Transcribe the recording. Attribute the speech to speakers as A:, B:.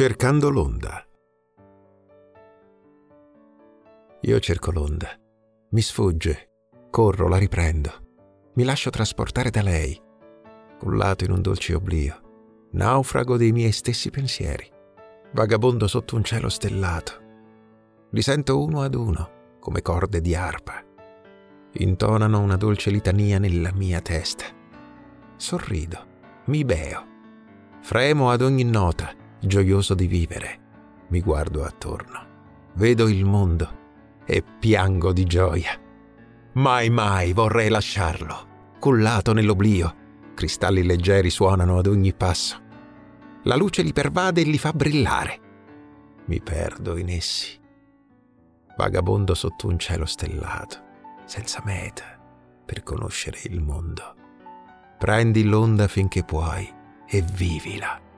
A: Cercando l'onda. Io cerco l'onda. Mi sfugge. Corro, la riprendo. Mi lascio trasportare da lei. Cullato in un dolce oblio. Naufrago dei miei stessi pensieri. Vagabondo sotto un cielo stellato. Li sento uno ad uno, come corde di arpa. Intonano una dolce litania nella mia testa. Sorrido. Mi beo. Fremo ad ogni nota, gioioso di vivere. Mi guardo attorno. Vedo il mondo e piango di gioia. Mai vorrei lasciarlo. Cullato nell'oblio, cristalli leggeri suonano ad ogni passo. La luce li pervade e li fa brillare. Mi perdo in essi. Vagabondo sotto un cielo stellato, senza meta, per conoscere il mondo. Prendi l'onda finché puoi e vivila.